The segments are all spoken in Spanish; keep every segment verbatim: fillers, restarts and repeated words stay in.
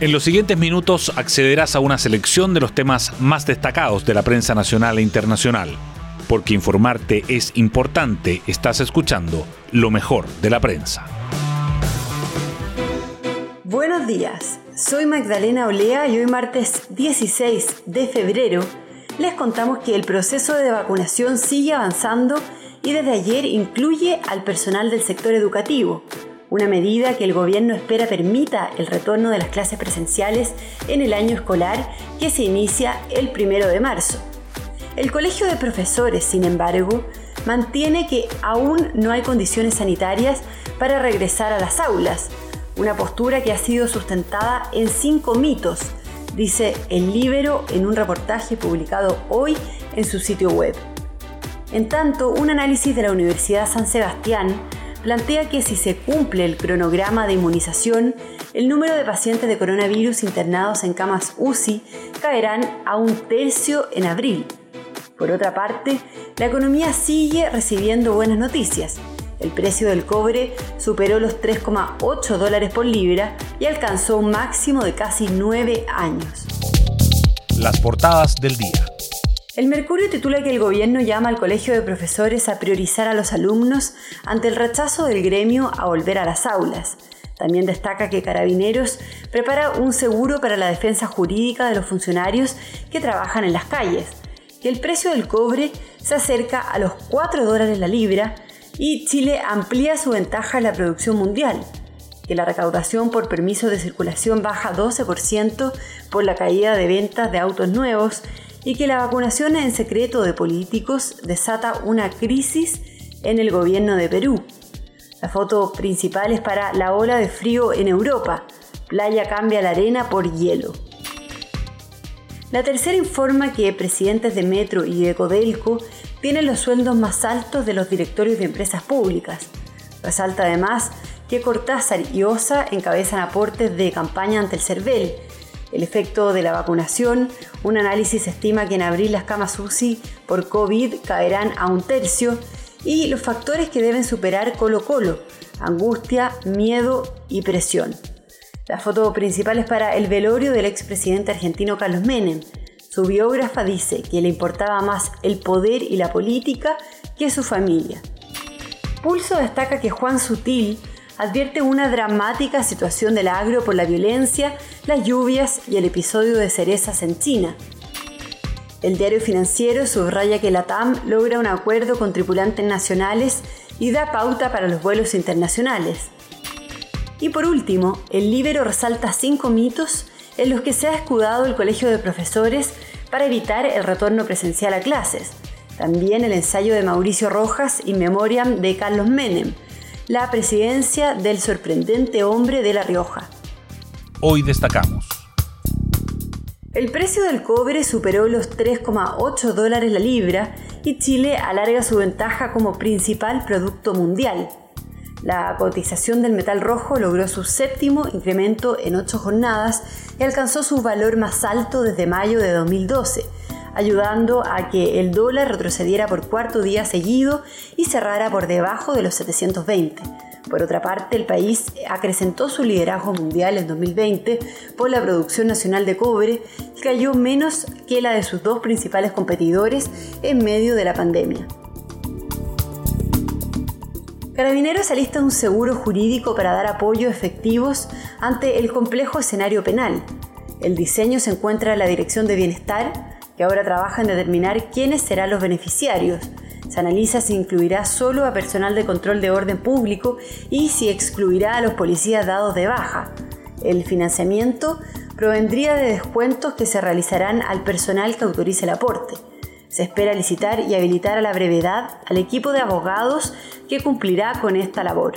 En los siguientes minutos accederás a una selección de los temas más destacados de la prensa nacional e internacional. Porque informarte es importante, estás escuchando lo mejor de la prensa. Buenos días, soy Magdalena Olea y hoy martes dieciséis de febrero les contamos que el proceso de vacunación sigue avanzando y desde ayer incluye al personal del sector educativo. Una medida que el gobierno espera permita el retorno de las clases presenciales en el año escolar que se inicia el primero de marzo. El Colegio de Profesores, sin embargo, mantiene que aún no hay condiciones sanitarias para regresar a las aulas, una postura que ha sido sustentada en cinco mitos, dice El Líbero en un reportaje publicado hoy en su sitio web. En tanto, un análisis de la Universidad San Sebastián plantea que si se cumple el cronograma de inmunización, el número de pacientes de coronavirus internados en camas U C I caerán a un tercio en abril. Por otra parte, la economía sigue recibiendo buenas noticias. El precio del cobre superó los tres coma ocho dólares por libra y alcanzó un máximo de casi nueve años. Las portadas del día. El Mercurio titula que el gobierno llama al Colegio de Profesores a priorizar a los alumnos ante el rechazo del gremio a volver a las aulas. También destaca que Carabineros prepara un seguro para la defensa jurídica de los funcionarios que trabajan en las calles, que el precio del cobre se acerca a los cuatro dólares la libra y Chile amplía su ventaja en la producción mundial, que la recaudación por permisos de circulación baja doce por ciento por la caída de ventas de autos nuevos y que la vacunación en secreto de políticos desata una crisis en el gobierno de Perú. La foto principal es para la ola de frío en Europa. Playa cambia la arena por hielo. La Tercera informa que presidentes de Metro y de Codelco tienen los sueldos más altos de los directorios de empresas públicas. Resalta además que Cortázar y Osa encabezan aportes de campaña ante el CERVEL. El efecto de la vacunación, un análisis estima que en abril las camas U C I por COVID caerán a un tercio y los factores que deben superar Colo Colo, angustia, miedo y presión. La foto principal es para el velorio del expresidente argentino Carlos Menem. Su biógrafa dice que le importaba más el poder y la política que su familia. Pulso destaca que Juan Sutil advierte una dramática situación del agro por la violencia, las lluvias y el episodio de cerezas en China. El diario Financiero subraya que la T A M logra un acuerdo con tripulantes nacionales y da pauta para los vuelos internacionales. Y por último, El Líbero resalta cinco mitos en los que se ha escudado el Colegio de Profesores para evitar el retorno presencial a clases. También el ensayo de Mauricio Rojas In Memoriam de Carlos Menem, la presidencia del sorprendente hombre de La Rioja. Hoy destacamos. El precio del cobre superó los tres coma ocho dólares la libra y Chile alarga su ventaja como principal producto mundial. La cotización del metal rojo logró su séptimo incremento en ocho jornadas y alcanzó su valor más alto desde mayo de dos mil doce, ayudando a que el dólar retrocediera por cuarto día seguido y cerrara por debajo de los setecientos veinte. Por otra parte, el país acrecentó su liderazgo mundial en dos mil veinte por la producción nacional de cobre, que cayó menos que la de sus dos principales competidores en medio de la pandemia. Carabineros alista un seguro jurídico para dar apoyo efectivos ante el complejo escenario penal. El diseño se encuentra en la Dirección de Bienestar, que ahora trabaja en determinar quiénes serán los beneficiarios. Se analiza si incluirá solo a personal de control de orden público y si excluirá a los policías dados de baja. El financiamiento provendría de descuentos que se realizarán al personal que autorice el aporte. Se espera licitar y habilitar a la brevedad al equipo de abogados que cumplirá con esta labor.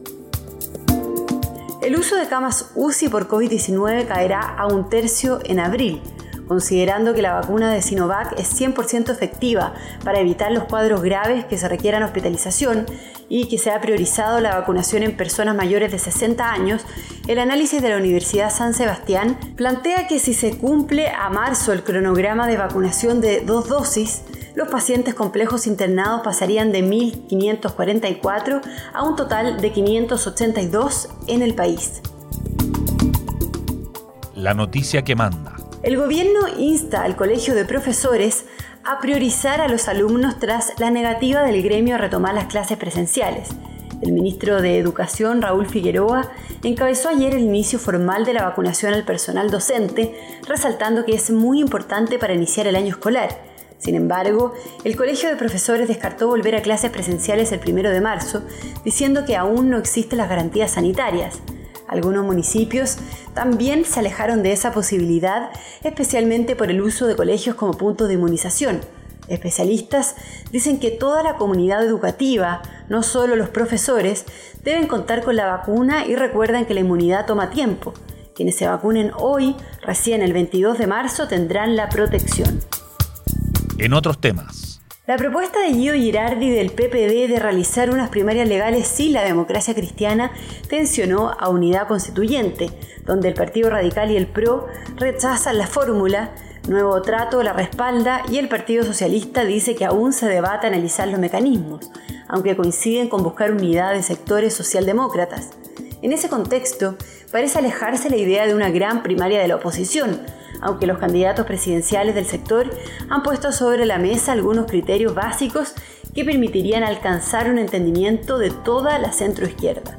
El uso de camas U C I por COVID diecinueve caerá a un tercio en abril, considerando que la vacuna de Sinovac es cien por ciento efectiva para evitar los cuadros graves que se requieran hospitalización y que se ha priorizado la vacunación en personas mayores de sesenta años. El análisis de la Universidad San Sebastián plantea que si se cumple a marzo el cronograma de vacunación de dos dosis, los pacientes complejos internados pasarían de mil quinientos cuarenta y cuatro a un total de quinientos ochenta y dos en el país. la noticia que manda. El gobierno insta al Colegio de Profesores a priorizar a los alumnos tras la negativa del gremio a retomar las clases presenciales. El ministro de Educación, Raúl Figueroa, encabezó ayer el inicio formal de la vacunación al personal docente, resaltando que es muy importante para iniciar el año escolar. Sin embargo, el Colegio de Profesores descartó volver a clases presenciales el primero de marzo, diciendo que aún no existen las garantías sanitarias. Algunos municipios también se alejaron de esa posibilidad, especialmente por el uso de colegios como puntos de inmunización. Especialistas dicen que toda la comunidad educativa, no solo los profesores, deben contar con la vacuna y recuerdan que la inmunidad toma tiempo. Quienes se vacunen hoy, recién el veintidós de marzo, tendrán la protección. En otros temas. La propuesta de Gio Girardi del P P D de realizar unas primarias legales sin la democracia cristiana tensionó a Unidad Constituyente, donde el Partido Radical y el P R O rechazan la fórmula. Nuevo Trato la respalda y el Partido Socialista dice que aún se debate analizar los mecanismos, aunque coinciden con buscar unidad de sectores socialdemócratas. En ese contexto, parece alejarse la idea de una gran primaria de la oposición, aunque los candidatos presidenciales del sector han puesto sobre la mesa algunos criterios básicos que permitirían alcanzar un entendimiento de toda la centroizquierda.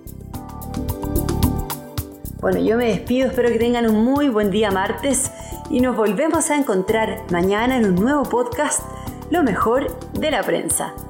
Bueno, yo me despido, espero que tengan un muy buen día martes y nos volvemos a encontrar mañana en un nuevo podcast, Lo mejor de la prensa.